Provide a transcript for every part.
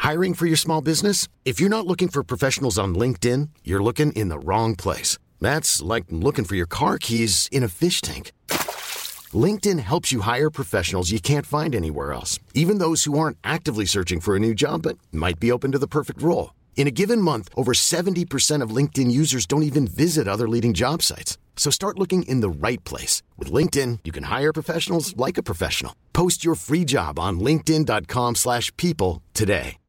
Hiring for your small business? If you're not looking for professionals on LinkedIn, you're looking in the wrong place. That's like looking for your car keys in a fish tank. LinkedIn helps you hire professionals you can't find anywhere else, even those who aren't actively searching for a new job but might be open to the perfect role. In a given month, over 70% of LinkedIn users don't even visit other leading job sites. So start looking in the right place. With LinkedIn, you can hire professionals like a professional. Post your free job on linkedin.com/people today.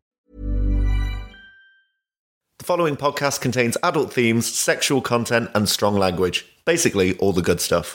The following podcast contains adult themes, sexual content, and strong language. Basically, all the good stuff.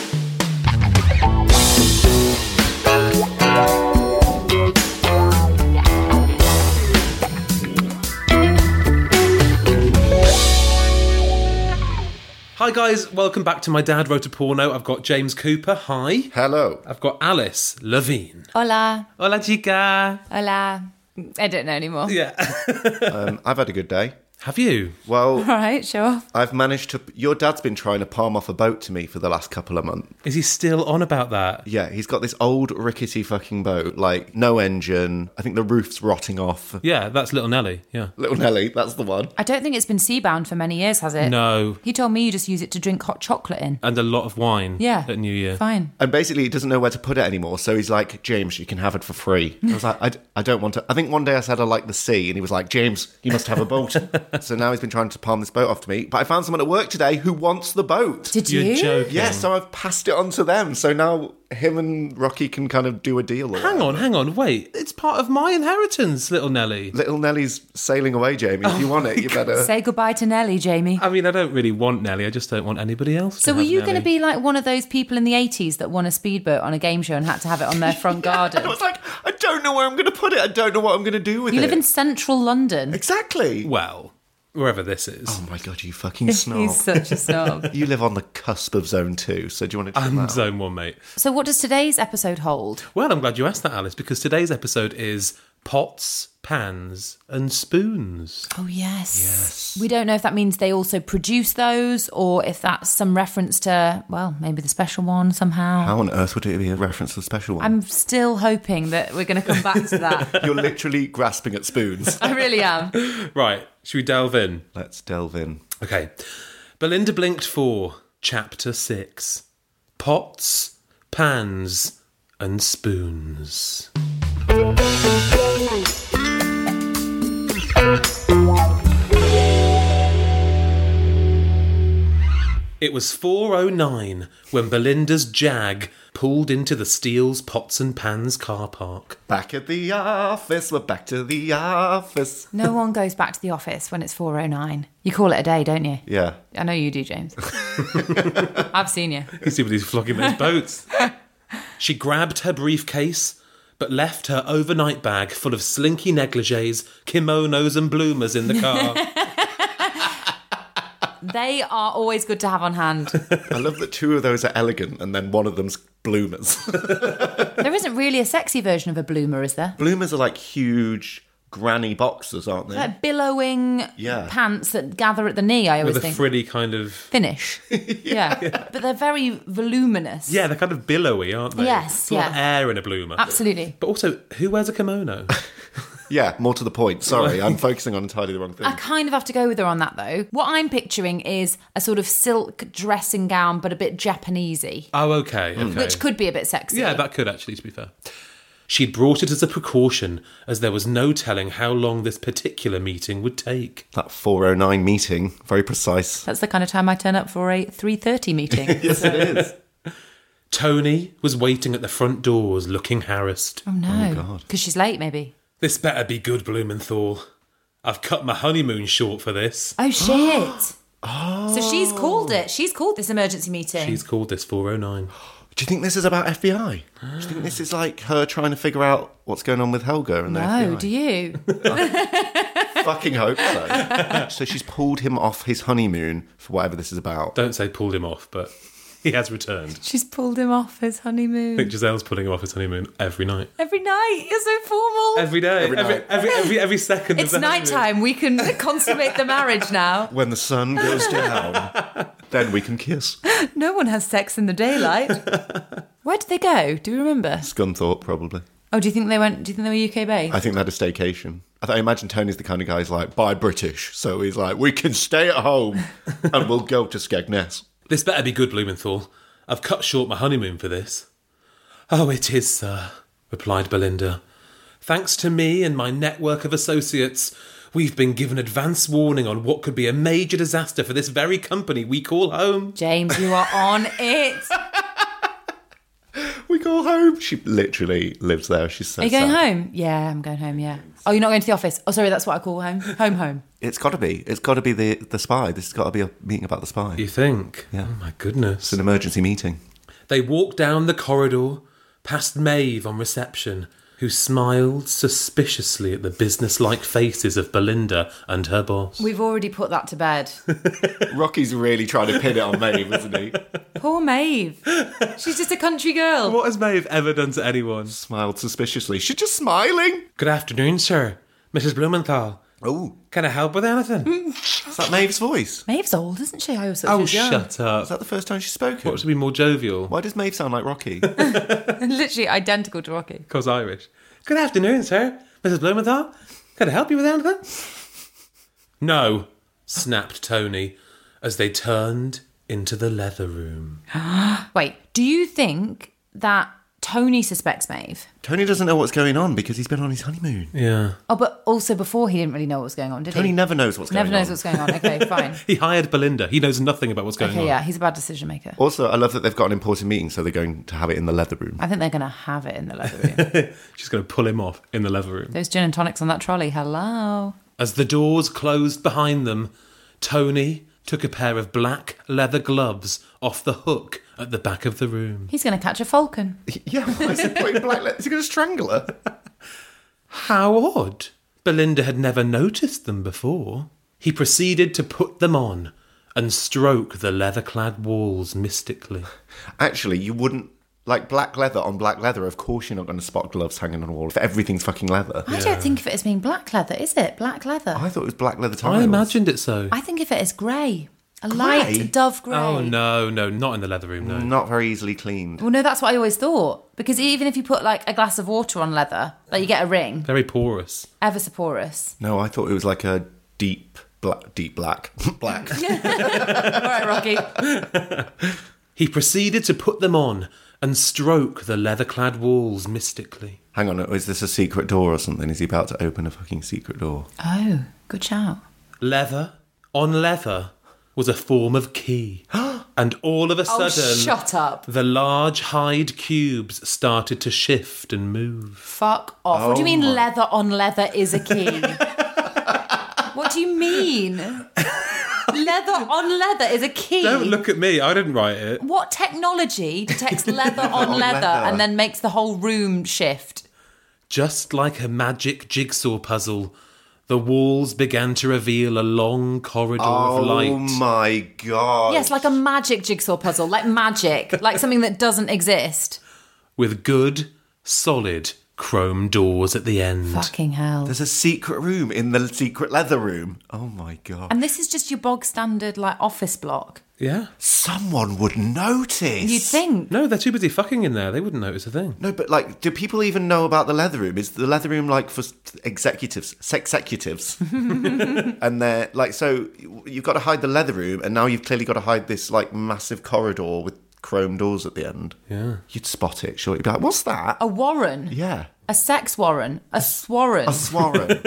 Hi guys, welcome back to My Dad Wrote a Porno. I've got James Cooper, hi. Hello. I've got Alice Levine. Hola. Hola chica. Hola. I don't know anymore. Yeah. I've had a good day. Have you? Well, All right, sure. I've managed to... Your dad's been trying to palm off a boat to me for the last couple of months. Is he still on about that? Yeah, he's got this old rickety fucking boat, like no engine. I think the roof's rotting off. Yeah, that's Little Nelly, yeah. Little Nelly, that's the one. I don't think it's been seabound for many years, has it? No. He told me you just use it to drink hot chocolate in. And a lot of wine Yeah. at New Year. Fine. And basically, he doesn't know where to put it anymore. So he's like, James, you can have it for free. I was like, I don't want to. I think one day I said I like the sea. And he was like, James, you must have a boat. So now he's been trying to palm this boat off to me. But I found someone at work today who wants the boat. Did You're you? joking. Yeah, so I've passed it on to them. So now him and Rocky can kind of do a deal. Hang on, wait. It's part of my inheritance, Little Nelly. Little Nelly's sailing away, Jamie. If you want it, you better... Say goodbye to Nelly, Jamie. I mean, I don't really want Nelly, I just don't want anybody else So to were have you going to Nelly. be like one of those people in the 80s that won a speedboat on a game show and had to have it on their front garden? I was like, I don't know where I'm going to put it. I don't know what I'm going to do with You it. live in central London. Exactly. Well, wherever this is. Oh my God, you fucking snob. He's such a snob. You live on the cusp of Zone 2, so do you want to check that I'm out? Zone 1, mate. So what does today's episode hold? Well, I'm glad you asked that, Alice, because today's episode is pots, pans, and spoons. Oh, yes. We don't know if that means they also produce those or if that's some reference to, well, maybe the special one somehow. How on earth would it be a reference to the special one? I'm still hoping that we're going to come back to that. You're literally grasping at spoons. I really am. Right, should we delve in? Let's delve in. Okay. Belinda blinked for Chapter 6. Pots, pans, and spoons. It was 4:09 when Belinda's Jag pulled into the Steele's Pots and Pans car park. Back at the office, we're back to the office. No one goes back to the office when it's 4:09. You call it a day, don't you? Yeah. I know you do, James. I've seen you. You see what he's flogging those boats. She grabbed her briefcase, but left her overnight bag full of slinky negligees, kimonos and bloomers in the car. They are always good to have on hand. I love that two of those are elegant and then one of them's bloomers. There isn't really a sexy version of a bloomer, is there? Bloomers are like huge granny boxers, aren't they? Like billowing Yeah. pants that gather at the knee, I always With a think. frilly kind of... Finish. Yeah. But they're very voluminous. Yeah, they're kind of billowy, aren't they? Yes, It's a lot of yeah. air in a bloomer. Absolutely. But also, who wears a kimono? Yeah, more to the point. Sorry, I'm focusing on entirely the wrong thing. I kind of have to go with her on that, though. What I'm picturing is a sort of silk dressing gown, but a bit Japanesey, Oh, okay. which could be a bit sexy. Yeah, that could actually, to be fair. She'd brought it as a precaution, as there was no telling how long this particular meeting would take. That 4:09 meeting, very precise. That's the kind of time I turn up for a 3:30 meeting. Yes, it is. Tony was waiting at the front doors, looking harassed. Oh, no. God. Because she's late, maybe. This better be good, Blumenthal. I've cut my honeymoon short for this. Oh, shit. So she's called it. She's called this emergency meeting. She's called this 409. Do you think this is about FBI? Do you think this is like her trying to figure out what's going on with Helga and the No, FBI? do you? Fucking hope so. So she's pulled him off his honeymoon for whatever this is about. Don't say pulled him off, but he has returned. She's pulled him off his honeymoon. I think Giselle's pulling him off his honeymoon every night. Every night. You're so formal. Every day. Every night. Every second It's of the honeymoon. nighttime. We can consummate the marriage now. When the sun goes down, then we can kiss. No one has sex in the daylight. Where did they go? Do you remember? Scunthorpe, probably. Oh, do you think they were UK based? I think they had a staycation. I imagine Tony's the kind of guy who's like, buy British. So he's like, we can stay at home and we'll go to Skegness. This better be good, Blumenthal. I've cut short my honeymoon for this. Oh, it is, sir, replied Belinda. Thanks to me and my network of associates, we've been given advance warning on what could be a major disaster for this very company we call home. James, you are on it. We call home. She literally lives there. She's so Are you going sad. home? Yeah, I'm going home, yeah. Oh, you're not going to the office? Oh, sorry, that's what I call home. Home. It's got to be. It's got to be the spy. This has got to be a meeting about the spy. You think? Yeah. Oh, my goodness. It's an emergency meeting. They walked down the corridor, past Maeve on reception, who smiled suspiciously at the business-like faces of Belinda and her boss. We've already put that to bed. Rocky's really trying to pin it on Maeve, isn't he? Poor Maeve. She's just a country girl. What has Maeve ever done to anyone? Smiled suspiciously. She's just smiling. Good afternoon, sir. Mrs. Blumenthal. Oh, Can I help with anything? is that Maeve's voice? Maeve's old, isn't she? I always thought Oh, she was young. shut up. Is that the first time she's spoken? What should be more jovial? Why does Maeve sound like Rocky? Literally identical to Rocky. Because Irish. Good afternoon, sir. Mrs. Blumenthal. Can I help you with anything? No, snapped Tony as they turned into the leather room. Wait, do you think that Tony suspects Maeve? Tony doesn't know what's going on because he's been on his honeymoon. Yeah. Oh, but also before he didn't really know what was going on, did Tony he? never knows what's going on. Never knows what's going on. Okay, fine. He hired Belinda. He knows nothing about what's going Okay, on. yeah, he's a bad decision maker. Also, I love that they've got an important meeting, so they're going to have it in the leather room. I think they're going to have it in the leather room. She's going to pull him off in the leather room. Those gin and tonics on that trolley, hello. As the doors closed behind them, Tony took a pair of black leather gloves off the hook at the back of the room. He's going to catch a falcon. Yeah, why is he putting black leather? Is he going to strangle her? How odd. Belinda had never noticed them before. He proceeded to put them on and stroke the leather-clad walls mystically. Actually, you wouldn't... Like, black leather on black leather, of course you're not going to spot gloves hanging on a wall if everything's fucking leather. I don't think of it as being black leather, is it? Black leather. I thought it was black leather tiles. I imagined it so. I think of it as grey. A Grey? light dove grey. Oh, no, not in the leather room, no. Not very easily cleaned. Well, no, that's what I always thought. Because even if you put, like, a glass of water on leather, like, you get a ring, Very porous. ever so porous. No, I thought it was like a deep black. Black. All right, Rocky. He proceeded to put them on and stroke the leather-clad walls mystically. Hang on, is this a secret door or something? Is he about to open a fucking secret door? Oh, good shout. Leather on leather was a form of key. And all of a Oh, sudden, shut up. the large hide cubes started to shift and move. Fuck off. What do you mean my- leather on leather is a key? What do you mean? Leather on leather is a key. Don't look at me, I didn't write it. What technology detects leather on on leather leather. and then makes the whole room shift? Just like a magic jigsaw puzzle, the walls began to reveal a long corridor of light. Oh my god. Yes, like a magic jigsaw puzzle, like magic, like something that doesn't exist. With good, solid chrome doors at the end. Fucking hell. There's a secret room in the secret leather room. Oh my god. And this is just your bog standard, like, office block. Yeah. Someone would notice. You'd think. No, they're too busy fucking in there. They wouldn't notice a thing. No, but like, do people even know about the leather room? Is the leather room like for executives, sexecutives? And they're like, so you've got to hide the leather room, and now you've clearly got to hide this like massive corridor with chrome doors at the end. Yeah. You'd spot it, sure. You'd be like, what's that? A warren. Yeah. A sex warren. A swarren. A swarren.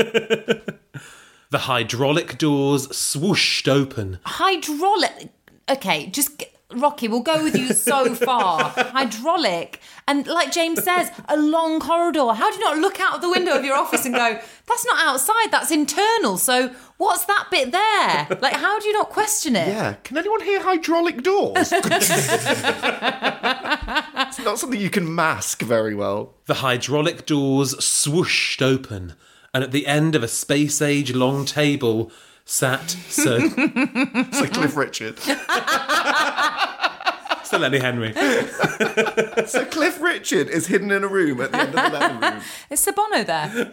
The hydraulic doors swooshed open. Hydraulic. Okay, Rocky, we'll go with you so far. Hydraulic. And like James says, a long corridor. How do you not look out of the window of your office and go, that's not outside, that's internal. So what's that bit there? Like, how do you not question it? Yeah. Can anyone hear hydraulic doors? It's not something you can mask very well. The hydraulic doors swooshed open, and at the end of a space-age long table sat Sir, It's like Cliff Richard. Sir Lenny Henry. So Cliff Richard is hidden in a room at the end of the leather room. Is Sir Bono there?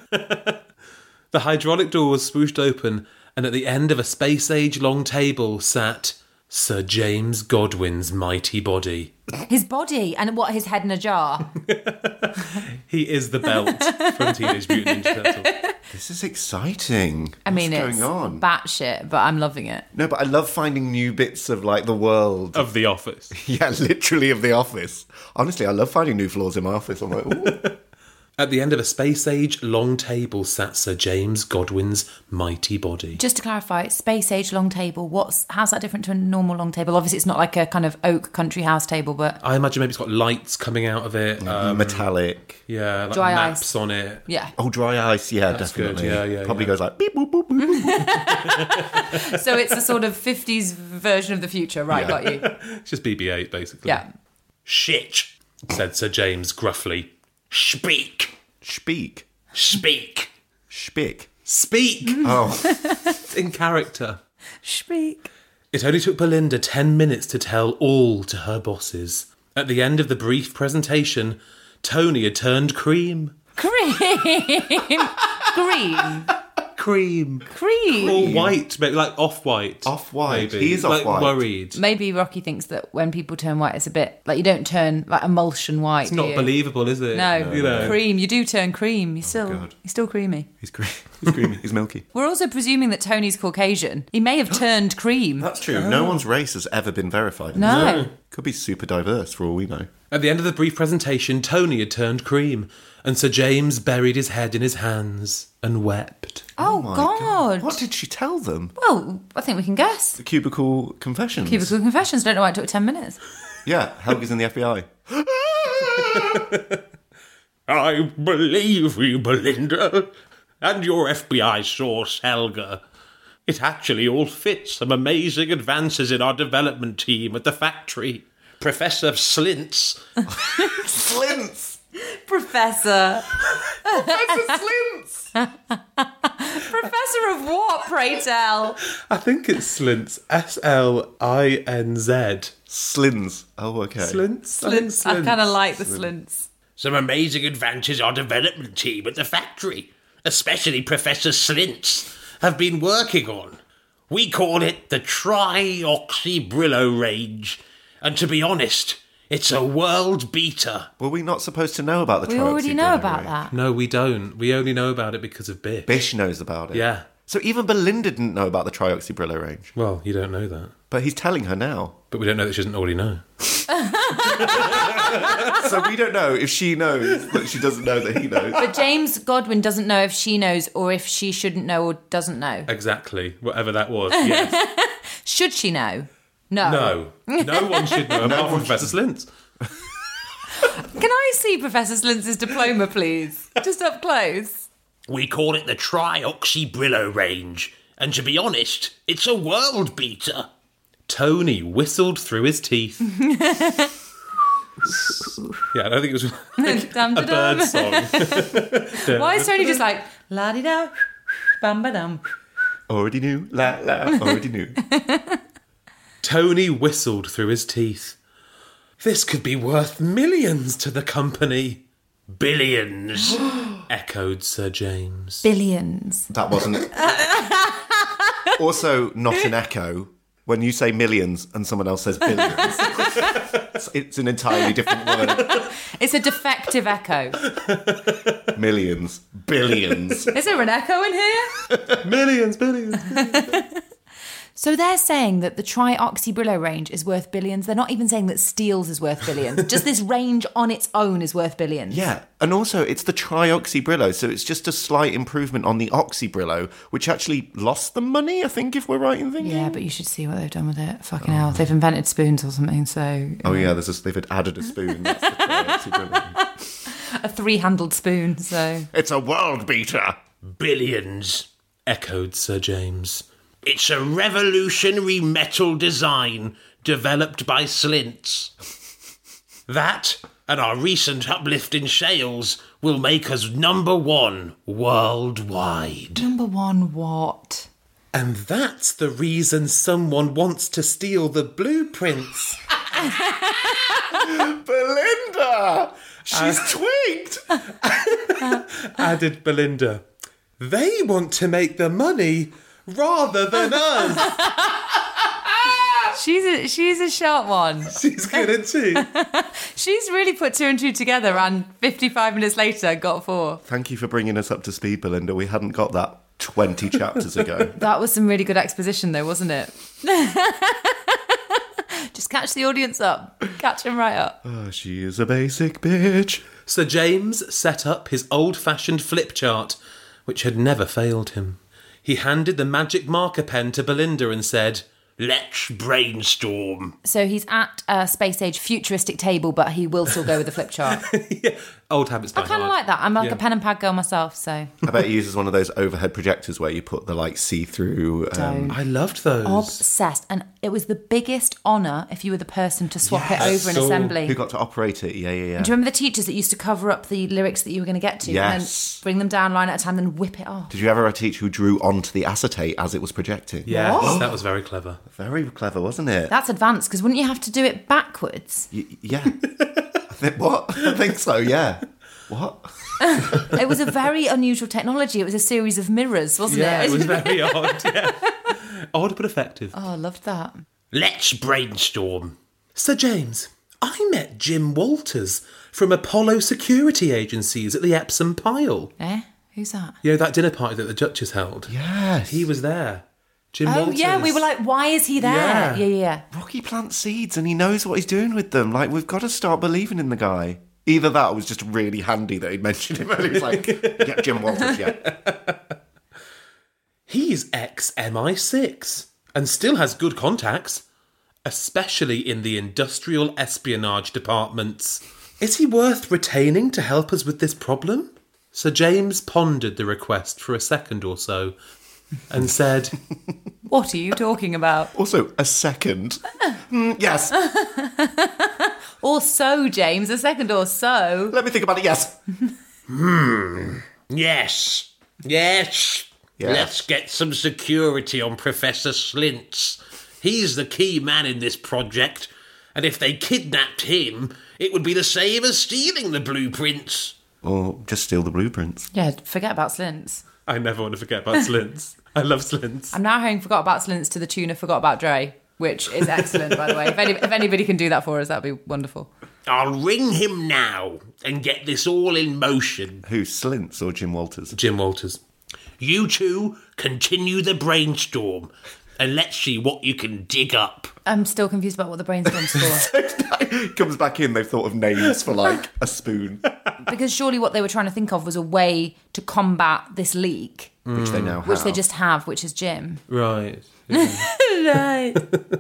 The hydraulic doors swooshed open, and at the end of a space-age long table sat Sir James Godwin's mighty body. His body, and what, his head in a jar? He is the belt from Teenage Mutant Ninja Turtles. This is exciting. I mean, What's it's going on? batshit, but I'm loving it. No, but I love finding new bits of like the world. Of The Office. Yeah, literally of The Office. Honestly, I love finding new flaws in my office. I'm like, ooh. At the end of a space-age long table sat Sir James Godwin's mighty body. Just to clarify, space age long table, how's that different to a normal long table? Obviously, it's not like a kind of oak country house table, but... I imagine maybe it's got lights coming out of it. Metallic. Yeah, like Dry maps ice. on it. Yeah. Oh, dry ice. Yeah, That's definitely. good. Yeah, Probably yeah. goes like beep, boop, boop, boop, boop. So it's a sort of 50s version of the future. Right, got you. It's just BB-8, basically. Yeah. Shit, said Sir James gruffly. Speak. Speak. Speak. Spick. Speak. Oh, In character. Speak. It only took Belinda 10 minutes to tell all to her bosses. At the end of the brief presentation, Tony had turned cream. Cream. Green. Cream. Cream. Or white, maybe like off-white. Off-white. maybe. He is like off-white. Worried. Maybe Rocky thinks that when people turn white, it's a bit like you don't turn like emulsion white. It's not believable, is it? No, You know. cream. You do turn cream. You're God. still creamy. he's creamy. He's milky. We're also presuming that Tony's Caucasian. He may have turned cream. That's true. No one's race has ever been verified. No. Could be super diverse for all we know. At the end of the brief presentation, Tony had turned cream, and Sir James buried his head in his hands and wept. Oh, My God. What did she tell them? Well, I think we can guess. The cubicle confessions. Cubicle confessions. Don't know why it took 10 minutes. Yeah, Helga's in the FBI. I believe you, Belinda, and your FBI source, Helga. It actually all fits some amazing advances in our development team at the factory. Professor Slints. Slints! Professor. Professor Slints! Professor of what, pray tell? I think it's Slints. S-L-I-N-Z. Slins. Oh, okay. Slints? Slints. I kind of like the slints. Some amazing advances our development team at the factory, especially Professor Slints, have been working on. We call it the Trioxybrillo range, and to be honest, it's a world beater. Were we not supposed to know about the We already know Trioxybrillo about range? that. No, we don't. We only know about it because of Bish. Bish knows about it. Yeah. So even Belinda didn't know about the Trioxybrillo range. Well, you don't know that. But he's telling her now. But we don't know that she doesn't already know. So we don't know if she knows that she doesn't know that he knows. But James Godwin doesn't know if she knows or if she shouldn't know or doesn't know. Exactly. Whatever that was. Yes. Should she know? No. No. No one should know apart from Professor Slints. Can I see Professor Slints' diploma, please? Just up close. We call it the Trioxybrillo range, and to be honest, it's a world beater. Tony whistled through his teeth. Yeah, I don't think it was Dum, a da, dum. bird song. Why is Tony just like, la-di-da, bam-ba-dum? Already knew. La, la. Already knew. Tony whistled through his teeth. This could be worth millions to the company. Billions, echoed Sir James. Billions. That wasn't... Also, not an echo. When you say millions and someone else says billions, it's an entirely different word. It's a defective echo. Millions. Billions. Is there an echo in here? Millions, billions. So they're saying that the Trioxybrillo range is worth billions. They're not even saying that Steele's is worth billions. Just this range on its own is worth billions. Yeah, and also it's the Trioxybrillo, so it's just a slight improvement on the Oxybrillo, which actually lost them money, I think, if we're right in thinking. Yeah, but you should see what they've done with it. Fucking hell. They've invented spoons or something, so... Oh yeah, they've added a spoon. That's the Trioxybrillo. A three-handled spoon, so... It's a world beater. Billions, echoed Sir James. It's a revolutionary metal design developed by Slints. That, and our recent uplift in sales, will make us #1 worldwide. Number one, what? And that's the reason someone wants to steal the blueprints. Belinda! She's twigged! Added Belinda. They want to make the money rather than us. She's a sharp one. She's good, isn't she? She's really put 2 and 2 together, and 55 minutes later got 4. Thank you for bringing us up to speed, Belinda. We hadn't got that 20 chapters ago. That was some really good exposition, though, wasn't it? Just catch the audience up. Catch him right up. Oh, she is a basic bitch. Sir James set up his old-fashioned flip chart, which had never failed him. He handed the magic marker pen to Belinda and said, "Let's brainstorm." So he's at a space-age futuristic table, but he will still go with the flip chart. Yeah, old habits die I kind of hard. like that. I'm like Yeah. a pen and pad girl myself, so... I bet he uses one of those overhead projectors where you put the, like, see-through... Don't. I loved those. Obsessed. And it was the biggest honour if you were the person to swap it Yes. over in So- assembly. Who got to operate it? Yeah. Do you remember the teachers that used to cover up the lyrics that you were going to get to? And Yes. then bring them down line at a time, then whip it off. Did you ever have a teacher who drew onto the acetate as it was projecting? Yes, What? that was very clever. Very clever, wasn't it? That's advanced, because wouldn't you have to do it backwards? Yeah. What? I think so, yeah. What? It was a very unusual technology. It was a series of mirrors, wasn't Yeah, it? it was very odd. Yeah. Odd but effective. Oh, I loved that. Let's brainstorm. Sir James, I met Jim Walters from Apollo Security Agencies at the Epsom Pile. Eh? Who's that? You know, that dinner party that the Duchess held? Yes. He was there. Jim Oh, Walters. yeah, we were like, why is he there? Yeah. Yeah. Rocky plants seeds and he knows what he's doing with them. Like, we've got to start believing in the guy. Either that or was just really handy that he'd mentioned him and he was like, yeah, Jim Walters, yeah. He's ex-MI6 and still has good contacts, especially in the industrial espionage departments. Is he worth retaining to help us with this problem? Sir James pondered the request for a second or so and said, What are you talking about? Also, a second. Yes. Or so, James, a second or so. Let me think about it, yes. Yes. Yes. Yes. Let's get some security on Professor Slintz. He's the key man in this project, and if they kidnapped him, it would be the same as stealing the blueprints. Or just steal the blueprints. Yeah, forget about Slints. I never want to forget about Slintz. I love Slintz. I'm now hearing forgot about Slints to the tune of forgot about Dre, which is excellent, by the way. If anybody can do that for us, that'd be wonderful. I'll ring him now and get this all in motion. Who, Slintz or Jim Walters? Jim Walters. You two continue the brainstorm, and let's see what you can dig up. I'm still confused about what the brainstorm's for. Comes back in, they've thought of names for, like, a spoon. Because surely what they were trying to think of was a way to combat this leak, Which they now have. which they just have, which is Jim. Right. Right.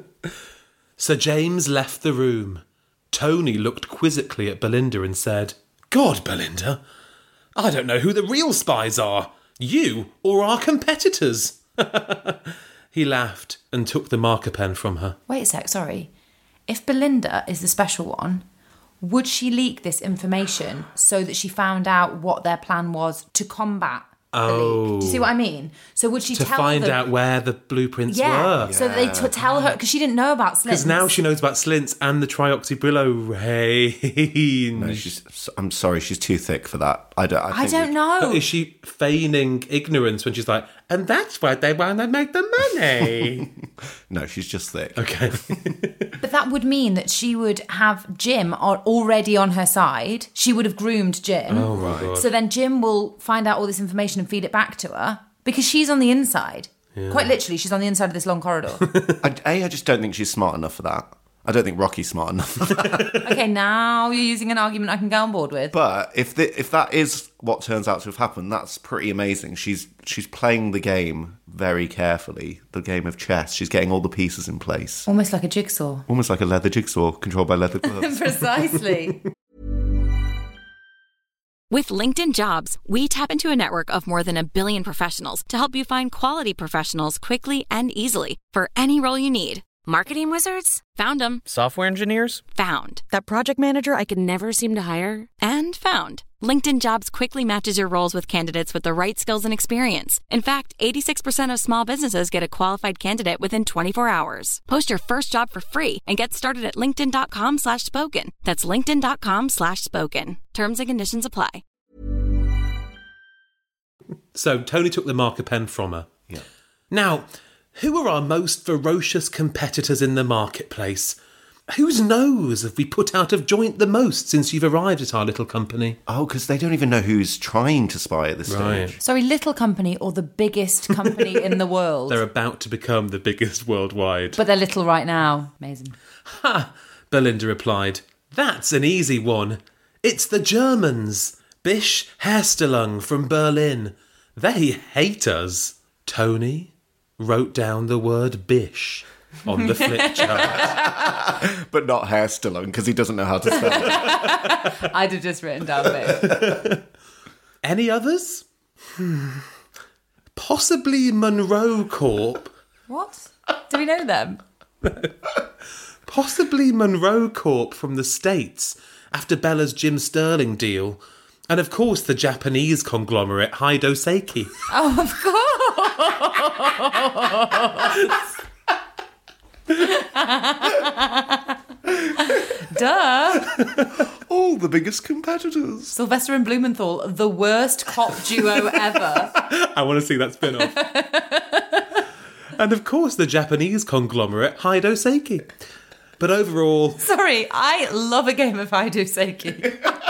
Sir James left the room. Tony looked quizzically at Belinda and said, God, Belinda, I don't know who the real spies are. You or our competitors. He laughed and took the marker pen from her. Wait a sec, sorry. If Belinda is the special one, would she leak this information so that she found out what their plan was to combat the leak? Do you see what I mean? So would she To tell find them... out where the blueprints Yeah, were. so that they tell her... Because she didn't know about Slintz. Because now she knows about Slintz and the trioxybrillo range. No, I'm sorry, she's too thick for that. I don't know. But is she feigning ignorance when she's like, and that's why they want to make the money? No, she's just thick. Okay. But that would mean that she would have Jim already on her side. She would have groomed Jim. Oh, my God. So then Jim will find out all this information and feed it back to her because she's on the inside. Quite literally, she's on the inside of this long corridor. I just don't think she's smart enough for that. I don't think Rocky's smart enough for that. Okay, now you're using an argument I can go on board with. But if that is what turns out to have happened, that's pretty amazing. She's playing the game very carefully, the game of chess. She's getting all the pieces in place. Almost like a jigsaw. Almost like a leather jigsaw controlled by leather gloves. Precisely. With LinkedIn Jobs, we tap into a network of more than 1 billion professionals to help you find quality professionals quickly and easily for any role you need. Marketing wizards? Found them. Software engineers? Found. That project manager I could never seem to hire? And found. LinkedIn Jobs quickly matches your roles with candidates with the right skills and experience. In fact, 86% of small businesses get a qualified candidate within 24 hours. Post your first job for free and get started at linkedin.com/spoken. That's linkedin.com/spoken. Terms and conditions apply. So Tony took the marker pen from her. Yeah. Now, Who are our most ferocious competitors in the marketplace? Whose nose have we put out of joint the most since you've arrived at our little company? Oh, because they don't even know who's trying to spy at this Right. stage. Sorry, little company or the biggest company in the world? They're about to become the biggest worldwide. But they're little right now. Amazing. Ha! Belinda replied. That's an easy one. It's the Germans. Bisch Herstellung from Berlin. They hate us. Tony wrote down the word Bisch on the flip chart. But not Herstellung, because he doesn't know how to spell it. I'd have just written down Bisch. Any others? Possibly Monroe Corp. What? Do we know them? Possibly Monroe Corp from the States after Bella's Jim Sterling deal. And of course the Japanese conglomerate Haido Seiki. Oh, of course. Duh. All the biggest competitors. Sylvester and Blumenthal, the worst cop duo ever. I want to see that spin-off. And of course the Japanese conglomerate Haido Seiki. But overall... Sorry, I love a game of Haido Seiki.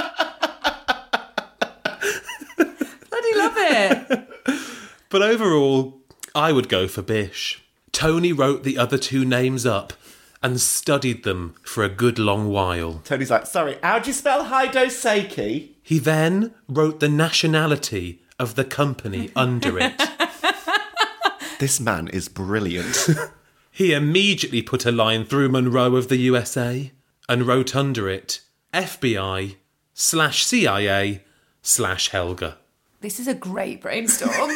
Bloody love it. But overall, I would go for Bisch. Tony wrote the other two names up and studied them for a good long while. Tony's like, sorry, how do you spell Haido Seiki? He then wrote the nationality of the company under it. This man is brilliant. He immediately put a line through Monroe of the USA and wrote under it FBI/CIA/Helga. This is a great brainstorm.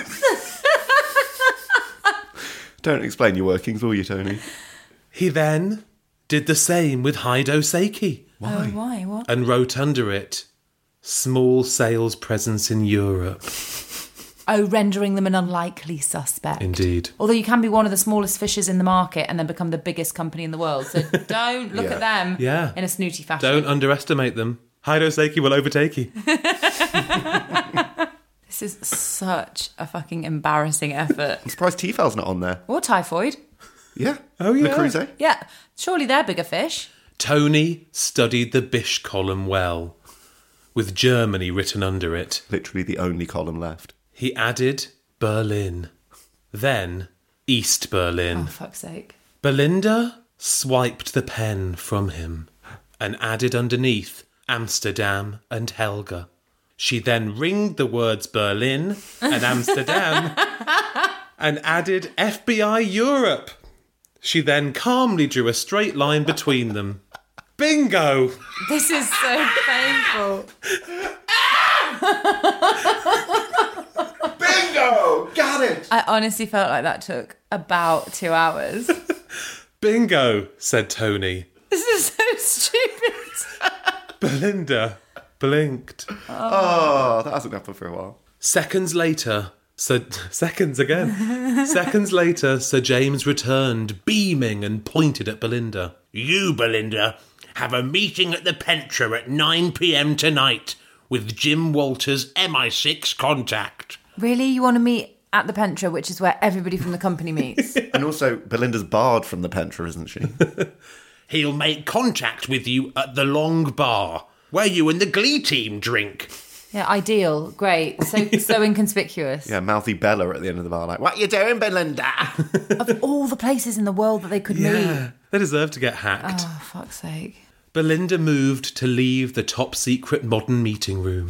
Don't explain your workings, will you, Tony? He then did the same with Haido Seiki Why? Oh, why? What? and wrote under it small sales presence in Europe. Oh, rendering them an unlikely suspect. Indeed. Although you can be one of the smallest fishes in the market and then become the biggest company in the world. So don't look at them in a snooty fashion. Don't underestimate them. Haido Seiki will overtake you. This is such a fucking embarrassing effort. I'm surprised Tefel's not on there. Or typhoid. Yeah. Oh, yeah. Le Creuset. Yeah, surely they're bigger fish. Tony studied the Bisch column well, with Germany written under it. Literally the only column left. He added Berlin, then East Berlin. Oh, fuck's sake. Belinda swiped the pen from him and added underneath Amsterdam and Helga. She then ringed the words Berlin and Amsterdam and added FBI Europe. She then calmly drew a straight line between them. Bingo! This is so painful. Bingo! Got it! I honestly felt like that took about 2 hours. Bingo, said Tony. This is so stupid. Belinda blinked. Oh, that hasn't happened for a while. Seconds later, Sir James returned, beaming and pointed at Belinda. You, Belinda, have a meeting at the Pentra at 9 p.m. tonight with Jim Walters' MI6 contact. Really? You want to meet at the Pentra, which is where everybody from the company meets? And also, Belinda's barred from the Pentra, isn't she? He'll make contact with you at the Long Bar, where you and the Glee team drink. Yeah, ideal. Great. So inconspicuous. Yeah, mouthy Bella at the end of the bar, like, what you doing, Belinda? Of all the places in the world that they could meet. They deserve to get hacked. Oh, fuck's sake. Belinda moved to leave the top-secret modern meeting room.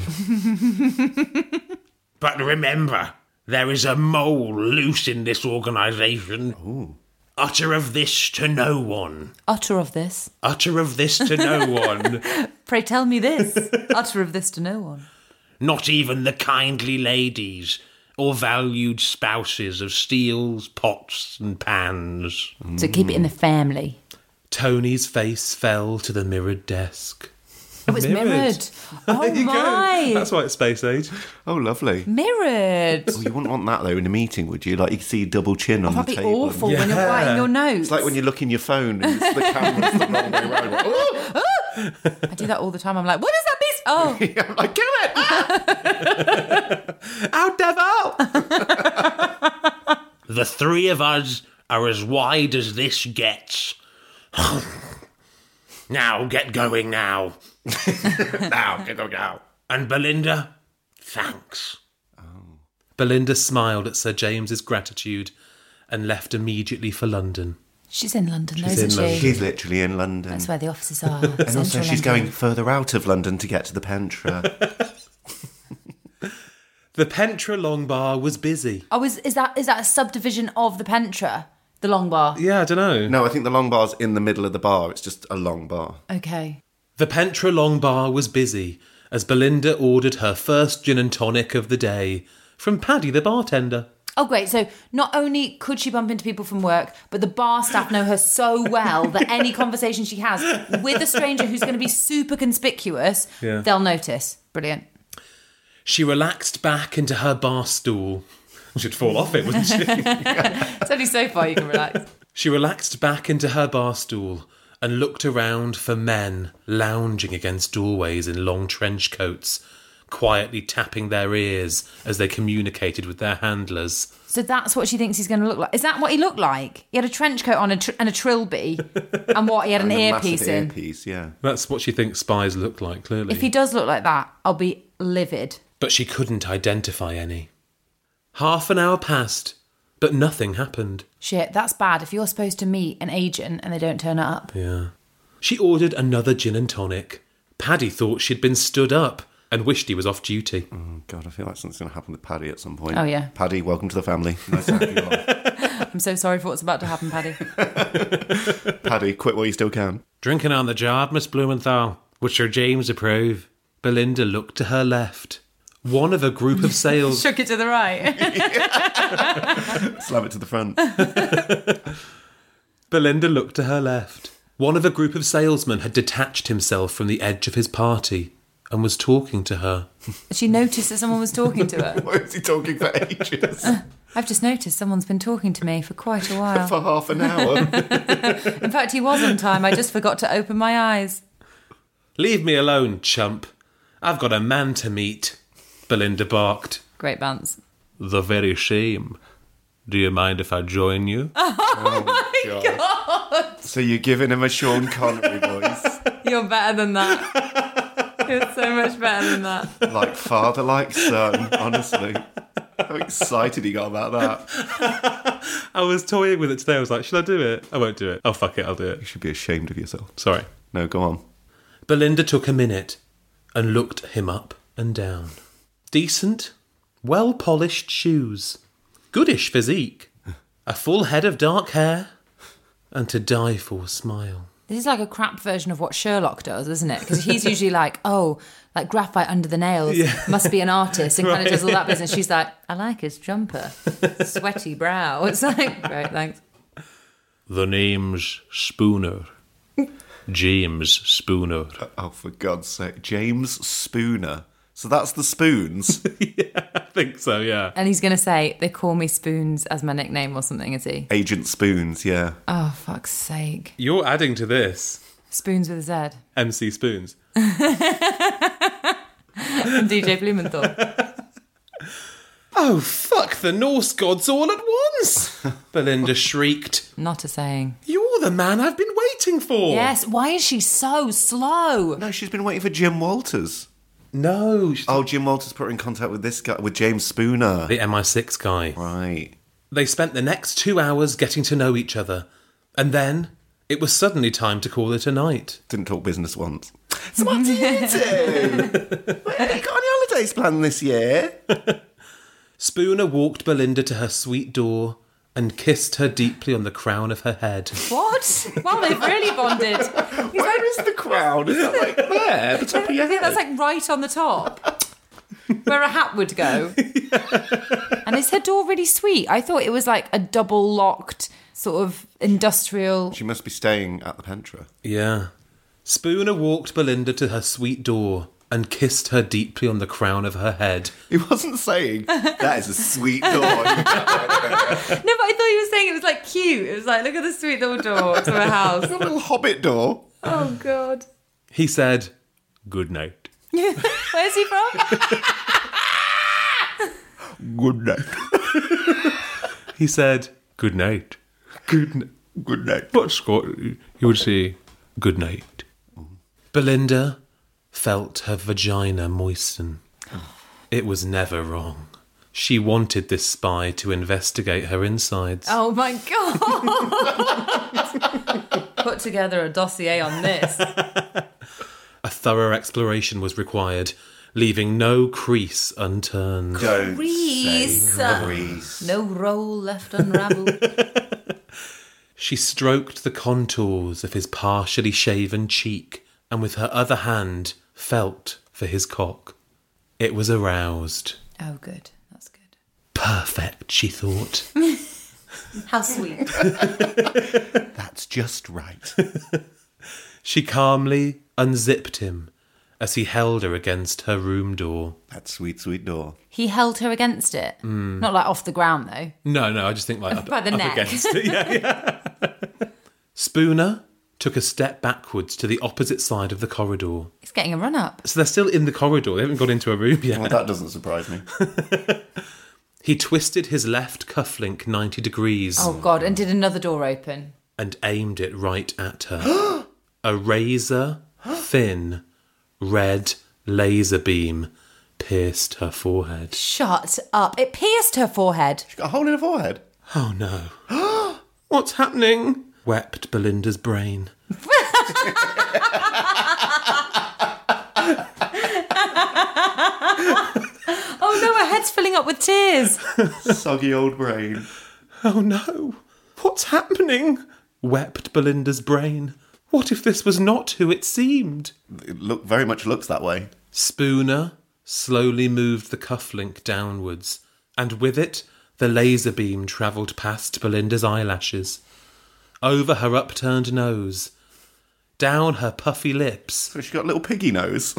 But remember, there is a mole loose in this organisation. Ooh. Utter of this to no one. Utter of this. Utter of this to no one. Pray tell me this. Utter of this to no one. Not even the kindly ladies or valued spouses of steels, pots and pans. So keep it in the family. Tony's face fell to the mirrored desk. Oh, it's mirrored. Oh, There you my. go. That's why it's Space Age. Oh, lovely. Mirrored. Oh, you wouldn't want that, though, in a meeting, would you? Like, you could see double chin on That'd the be table. awful when you're writing your notes. It's like when you look in your phone and the camera's the wrong way around. Like, oh! I do that all the time. I'm like, what is that beast? Oh. I'm like, kill it! Ah! Our devil! The three of us are as wide as this gets. Now, get going now. Now, go now. And Belinda, thanks. Belinda smiled at Sir James's gratitude and left immediately for London. She's in London, though, She's in isn't London. she? She's literally in London. That's where the offices are. And also she's going further out of London to get to the Pentra. The Pentra Long Bar was busy. Oh, is that a subdivision of the Pentra? The Long Bar? Yeah, I don't know. No, I think the long bar's in the middle of the bar. It's just a long bar. Okay. The Pentra Long Bar was busy as Belinda ordered her first gin and tonic of the day from Paddy the bartender. Oh, great. So not only could she bump into people from work, but the bar staff know her so well that any conversation she has with a stranger who's going to be super conspicuous, they'll notice. Brilliant. She relaxed back into her bar stool. She'd fall off it, wouldn't she? It's only so far you can relax. She relaxed back into her bar stool and looked around for men lounging against doorways in long trench coats, quietly tapping their ears as they communicated with their handlers. So that's what she thinks he's going to look like. Is that what he looked like? He had a trench coat on and a trilby, and what, he had an And a earpiece massive in. earpiece, yeah. That's what she thinks spies look like, clearly. If he does look like that, I'll be livid. But she couldn't identify any. Half an hour passed, but nothing happened. Shit, that's bad if you're supposed to meet an agent and they don't turn up. Yeah. She ordered another gin and tonic. Paddy thought she'd been stood up and wished he was off duty. Oh, God, I feel like something's going to happen with Paddy at some point. Oh, yeah. Paddy, welcome to the family. Nice to have you on. I'm so sorry for what's about to happen, Paddy. Paddy, quit while you still can. Drinking on the job, Miss Blumenthal. Would Sir James approve? Belinda looked to her left. One of a group of sales... Shook it to the right. Slam it to the front. Belinda looked to her left. One of a group of salesmen had detached himself from the edge of his party and was talking to her. She noticed that someone was talking to her. Why was he talking for ages? I've just noticed someone's been talking to me for quite a while. For half an hour. In fact, he was on time. I just forgot to open my eyes. Leave me alone, chump. I've got a man to meet, Belinda barked. Great bounce. The very same. Do you mind if I join you? Oh my God. So you're giving him a Sean Connery voice. You're better than that. You're so much better than that. Like father, like son, honestly. How excited he got about that. I was toying with it today. I was like, should I do it? I won't do it. Oh, fuck it, I'll do it. You should be ashamed of yourself. Sorry. No, go on. Belinda took a minute and looked him up and down. Decent, well-polished shoes. Goodish physique. A full head of dark hair. And to die for smile. This is like a crap version of what Sherlock does, isn't it? Because he's usually like, oh, like graphite under the nails, must be an artist, and kind of does all that business. She's like, I like his jumper, sweaty brow. It's like, great, thanks. The name's Spooner. James Spooner. Oh, for God's sake. James Spooner. So that's the Spoons. Yeah, I think so, yeah. And he's going to say, they call me Spoons as my nickname or something, is he? Agent Spoons, yeah. Oh, fuck's sake. You're adding to this. Spoons with a Z. MC Spoons. And DJ Blumenthal. Oh, fuck the Norse gods all at once! Belinda shrieked. Not a saying. You're the man I've been waiting for! Yes, why is she so slow? No, she's been waiting for Jim Walters. No. Oh, Jim Walters put her in contact with this guy, with James Spooner. The MI6 guy. Right. They spent the next 2 hours getting to know each other. And then it was suddenly time to call it a night. Didn't talk business once. So what do you do? Where have you got any holidays planned this year? Spooner walked Belinda to her sweet door and kissed her deeply on the crown of her head. What? Well, they've really bonded. Where is the crown? Is that like there? The top of your I think head? that's like right on the top. Where a hat would go. And is her door really sweet? I thought it was like a double locked sort of industrial. She must be staying at the Pentra. Yeah. Spooner walked Belinda to her sweet door and kissed her deeply on the crown of her head. He wasn't saying, that is a sweet door. No, but I thought he was saying it was like cute. It was like, look at the sweet little door to a house. A little hobbit door. Oh, God. He said, "Good night." Where's he from? Good night. He said, "Good night." Good night. But Scott, you would say good night. Belinda felt her vagina moisten. It was never wrong. She wanted this spy to investigate her insides. Oh my God! Put together a dossier on this. A thorough exploration was required, leaving no crease unturned. Don't Crease. say crease. No roll left unravelled. She stroked the contours of his partially shaven cheek and with her other hand felt for his cock. It was aroused. Oh, good. That's good. Perfect, she thought. How sweet. That's just right. She calmly unzipped him as he held her against her room door. That sweet, sweet door. He held her against it. Not like off the ground, though. No, I just think like By the up neck. against it. Yeah. Spooner took a step backwards to the opposite side of the corridor. He's getting a run up. So they're still in the corridor. They haven't got into a room yet. Well, that doesn't surprise me. He twisted his left cufflink 90 degrees Oh, God. And did another door open? and aimed it right at her. A razor-thin red laser beam pierced her forehead. Shut up. It pierced her forehead. She's got a hole in her forehead. Oh no. What's happening? Wept Belinda's brain. Oh, no, her head's filling up with tears. Soggy old brain. Oh no. What's happening? Wept Belinda's brain. What if this was not who it seemed? It very much looks that way. Spooner slowly moved the cufflink downwards, and with it, the laser beam travelled past Belinda's eyelashes, over her upturned nose, down her puffy lips. So she's got a little piggy nose.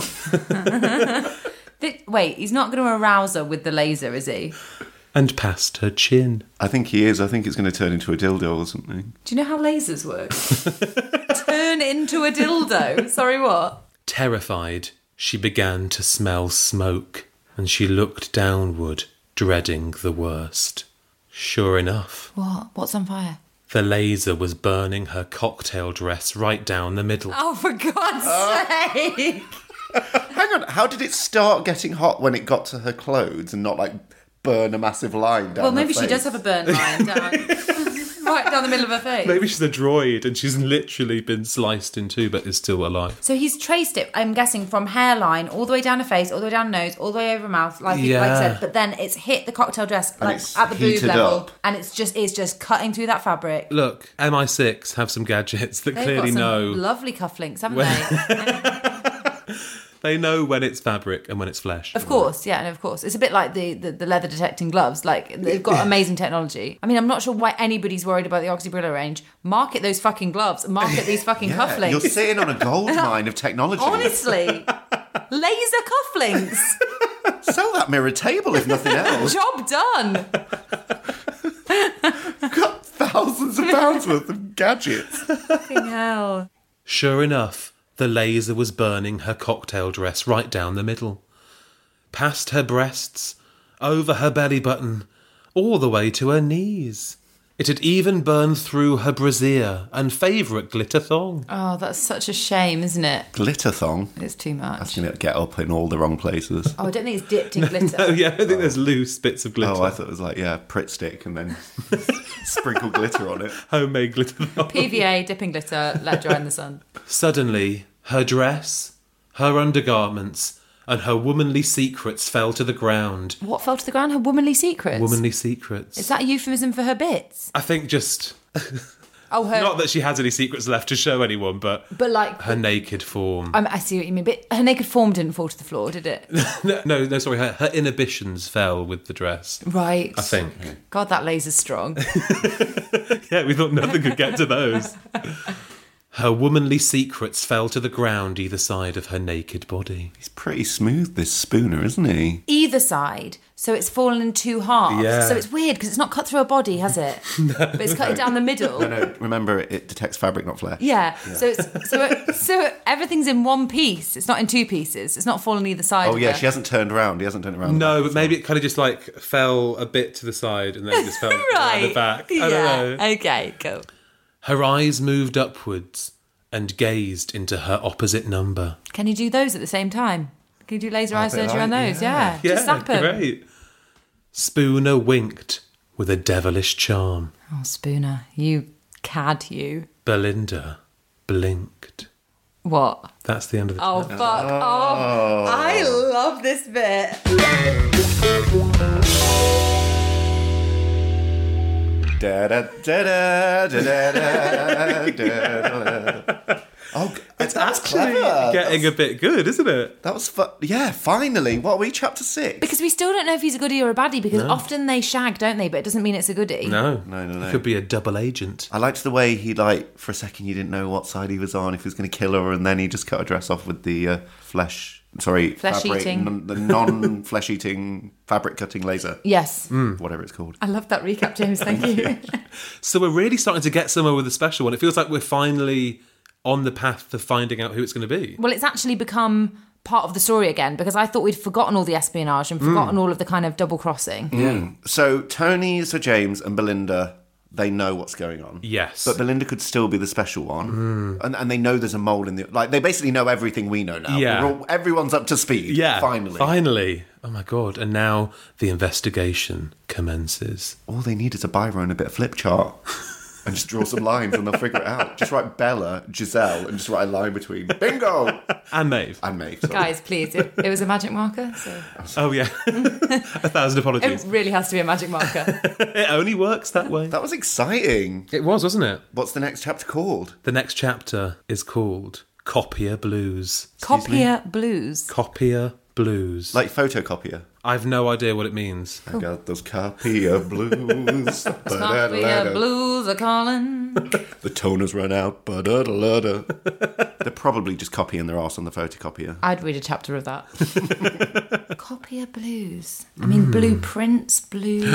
Wait, he's not going to arouse her with the laser, is he? And past her chin. I think he is. I think it's going to turn into a dildo or something. Do you know how lasers work? Turn into a dildo. Sorry, what? Terrified, she began to smell smoke, and she looked downward, dreading the worst. Sure enough, What? What's on fire? the laser was burning her cocktail dress right down the middle. Oh, for God's sake! Hang on, how did it start getting hot when it got to her clothes and not like burn a massive line down Well, her maybe she face? does have a burn line down, right down the middle of her face. Maybe she's a droid and she's literally been sliced in two but is still alive. So he's traced it, I'm guessing, from hairline all the way down her face, all the way down her nose, all the way over her mouth, like I Yeah. said. But then it's hit the cocktail dress like it's at the boob heated level, up. and it's just cutting through that fabric. Look, MI6 have some gadgets that They've clearly got some know. lovely cufflinks, haven't they? They know when it's fabric and when it's flesh. Of course, yeah, and of course. It's a bit like the leather detecting gloves. Like, they've got amazing technology. I mean, I'm not sure why anybody's worried about the Oxy Brillo range. Market those fucking gloves. Market these fucking Yeah, cufflinks. you're sitting on a gold mine of technology. Honestly. Laser cufflinks. Sell that mirror table if nothing else. Job done. Got thousands of pounds worth of gadgets. Fucking hell. Sure enough, the laser was burning her cocktail dress right down the middle. Past her breasts, over her belly button, all the way to her knees. It had even burned through her brassiere and favourite glitter thong. Oh, that's such a shame, isn't it? Glitter thong. It's too much. That's going to get up in all the wrong places. Oh, I don't think it's dipped in glitter. Oh yeah, I think there's loose bits of glitter. Oh, I thought it was like, yeah, Pritt stick and then sprinkle glitter on it. Homemade glitter thong. PVA, dipping glitter, let dry in the sun. Suddenly, her dress, her undergarments, and her womanly secrets fell to the ground. What fell to the ground? Her womanly secrets. Womanly secrets. Is that a euphemism for her bits? I think just... Oh, her. Not that she has any secrets left to show anyone, but like her naked form. I see what you mean, but her naked form didn't fall to the floor, did it? No, sorry. Her inhibitions fell with the dress. Right. I think. God, that laser's strong. Yeah, we thought nothing could get to those. Her womanly secrets fell to the ground either side of her naked body. He's pretty smooth, this Spooner, isn't he? Either side, so it's fallen in two halves. Yeah. So it's weird because it's not cut through a body, has it? But it's cut it down the middle. No, remember, it detects fabric, not flesh. Yeah. So everything's in one piece. It's not in two pieces. It's not fallen either side. Oh, of yeah, it. she hasn't turned around. He hasn't turned around. No, but maybe it kind of just like fell a bit to the side and then it just fell around the back. I don't know. Okay, cool. Her eyes moved upwards and gazed into her opposite number. Can you do those at the same time? Can you do laser eye surgery on those? Yeah. Just zap 'em. Great. Spooner winked with a devilish charm. Oh, Spooner, you cad, you. Belinda blinked. What? That's the end of the Oh, chapter. fuck off. I love this bit. Oh, It's that was actually clever. getting a bit good, isn't it? That was yeah, finally. What are we, chapter 6? Because we still don't know if he's a goodie or a baddie, because often they shag, don't they? But it doesn't mean it's a goodie. No. No. He could be a double agent. I liked the way he, like, for a second you didn't know what side he was on, if he was going to kill her, and then he just cut her dress off with the fabric, Flesh-eating. the non-flesh-eating fabric-cutting laser. Yes. Whatever it's called. I love that recap, James. Thank you. So we're really starting to get somewhere with the special one. It feels like we're finally on the path of finding out who it's going to be. Well, it's actually become part of the story again, because I thought we'd forgotten all the espionage and forgotten all of the kind of double crossing. Yeah. So Tony, Sir James, and Belinda, they know what's going on. Yes. But Belinda could still be the special one. And they know there's a mole in the... Like, they basically know everything we know now. Yeah. Everyone's up to speed. Yeah. Finally. Oh my God. And now the investigation commences. All they need is a biro and a bit of flip chart. And just draw some lines and they'll figure it out. Just write Bella, Giselle, and just write a line between. Bingo! And Maeve. And Maeve. Sorry. Guys, please. It was a magic marker, so... Oh, yeah. 1,000 It apologies. really has to be a magic marker. It only works that way. That was exciting. It was, wasn't it? What's the next chapter called? The next chapter is called Copier Blues. Copier Blues. Copier Blues. Like photocopier. I've no idea what it means. I got those copier blues. Copier Blues are calling. The toners run out. They're probably just copying their arse on the photocopier. I'd read a chapter of that. Copier Blues. I mean, blueprints, blue...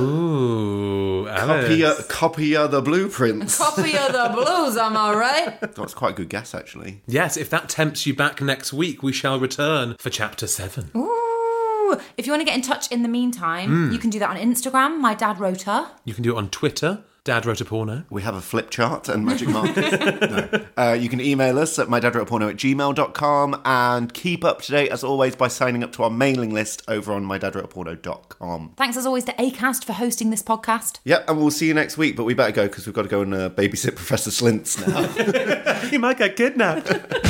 Ooh, Alice. Copier the blueprints. Copier the blues, am I right? That's quite a good guess, actually. Yes, if that tempts you back next week, we shall return for chapter 7. Ooh. If you want to get in touch in the meantime, you can do that on Instagram. My dad wrote her. You can do it on Twitter. Dad wrote a porno. We have a flip chart and magic markers. No. You can email us at mydadwroteaporno@gmail.com and keep up to date, as always, by signing up to our mailing list over on mydadwroteaporno.com. Thanks, as always, to Acast for hosting this podcast. Yep, and we'll see you next week, but we better go because we've got to go and babysit Professor Slintz now. You might get kidnapped.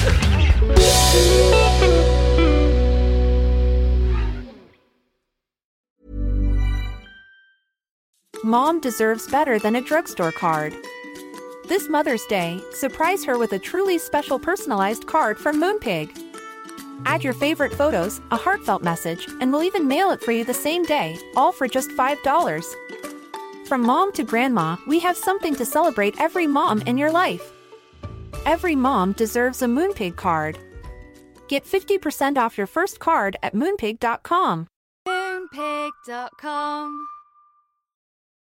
Mom deserves better than a drugstore card. This Mother's Day, surprise her with a truly special personalized card from Moonpig. Add your favorite photos, a heartfelt message, and we'll even mail it for you the same day, all for just $5. From mom to grandma, we have something to celebrate every mom in your life. Every mom deserves a Moonpig card. Get 50% off your first card at moonpig.com. Moonpig.com